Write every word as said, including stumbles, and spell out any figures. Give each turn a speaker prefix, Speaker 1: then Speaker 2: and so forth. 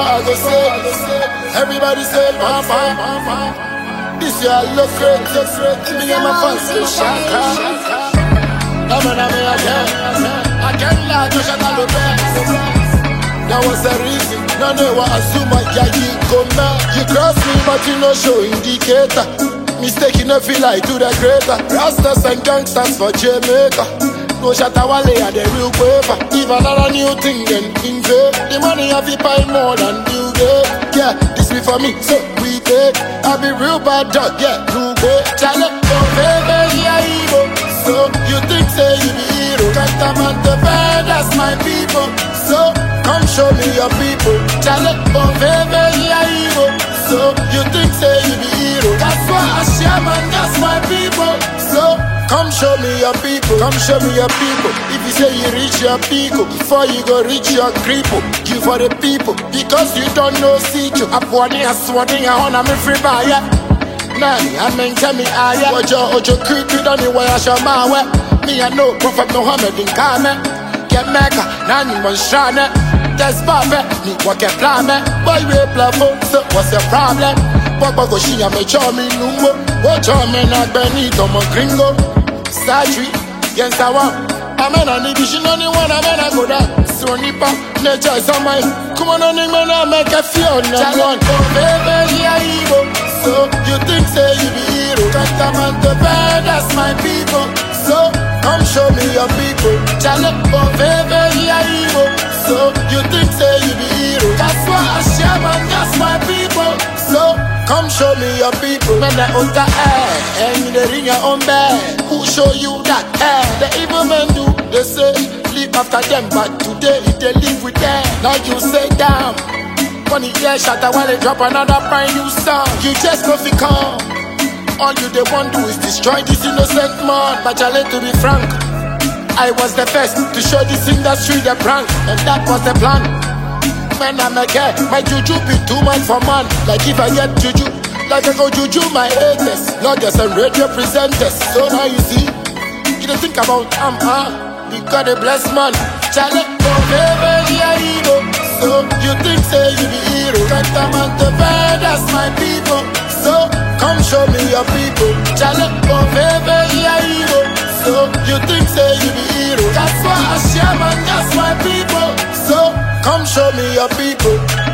Speaker 1: I go say. Everybody say, Papa. This year I look great, look great. Me and my fans say, Shaka. I'm an American. I can't lie to shut up the best. That was the reason. No, no, I assume I can't come back. You cross me, but you no show indicator. Mistake, you no feel like do the greater. Rastas and gangsters for Jamaica. No Shatawale and the real paper. If another new thing, then invade. The money have to buy more than you get. Yeah, this be for me, so we pay. I be real bad dog, yeah, no way. Chale, oh baby, yeah, evil. So you think say you be hero? Can't the bad, that's my people. So come show me your people. Chale, oh baby, yeah, evil. So you think say you be hero? That's why I share, man, that's my people. So come show me your people, come show me your people. If you say you reach your people, before you go reach your cripple, you for the people, because you don't know see you. I'm warning, I'm swanning, I wanna me free buyer. Nani, I mean tell me I am. What your ojo creepy don't you wear your mawe. Me I know Prophet Muhammad in Kame. Get mega, nani monstrane. That's Baba, me what get plan. Boy we play for, so what's your problem? Papa go she me chow me numbo. Watch out me not Benito mo gringo. Surgery, yes I want. I'm an addition on the one I'm gonna go down. So nipa, nature is on my. Come on, on man, I make a feel. Challenge, oh baby, yeah, evil. So you think say you be hero? Can't the bad, that's my people. So come show me your people. Challenge, oh baby, yeah, evil. So you think say you be hero? That's why I share, man, that's my people. So come show me your people. When they on the air, and they ring your own bed. Who show you that air? The evil men do, they say, live after them. But today, they live with them. Now you say, damn. Funny, yeah, shut up while they drop another brand new song. You just go fi come. All you they want to do is destroy this innocent man. But I let to be frank, I was the first to show this industry the prank. And that was the plan. Man, I'm a guy. My juju be too much for man. Like if I get juju, like I go juju my haters. Lawyers and radio presenters. So now you see, you don't think about I'm um, uh, because a blessed man. Challenge, oh baby, yeah, evil. So you think say you be hero? Can't the bad, that's my people. So come show me your people. Challenge, oh baby, yeah, evil. So you think say you be hero? That's why I share, man, that's my people. So come show me your people.